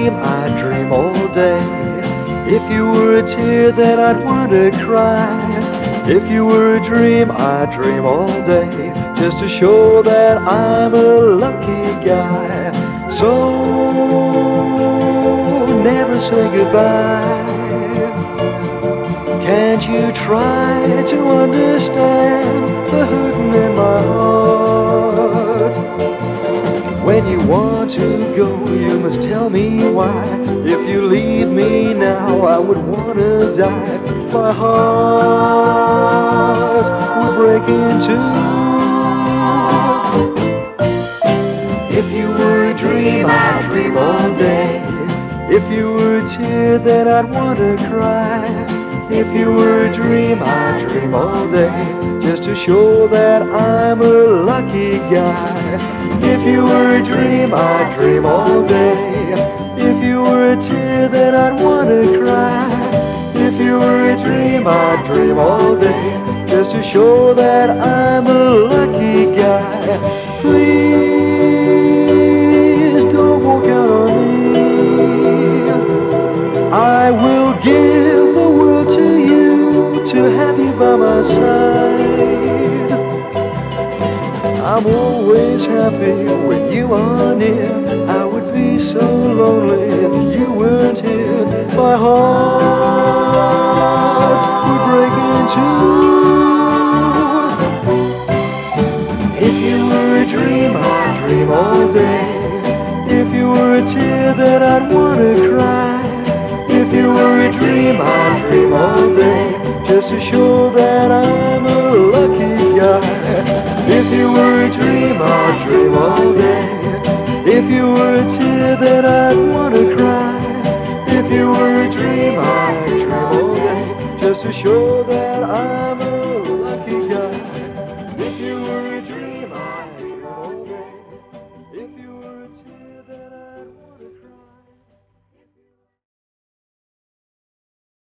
dream, I'd dream all day. If you were a tear, then I'd want to cry. If you were a dream, I'd dream all day, just to show that I'm a lucky guy. So never say goodbye. Can't you try to understand the hurting in my heart? When you want to go, you must tell me why. If you leave me now, I would want to die. My heart would break in two. If you were a dream, I'd dream all day. If you were a tear, then I'd want to cry. If you were a dream, I'd dream all day, just to show that I'm a lucky guy. If you were a dream, I'd dream all day. If you were a tear, then I'd want to cry. If you were a dream, I'd dream all day, just to show that I'm a lucky guy. Please don't walk out on me. I will give the world to you to have you by my side. I'm always happy when you are near. I would be so lonely if you weren't here. My heart would break in two. If you were a dream, I'd dream all day. If you were a tear, then I'd want to cry. If you were a dream, I'd dream all day, just to show that I'm a lucky guy. If you were a dream, I'd dream all day. If you were a tear, then I'd want to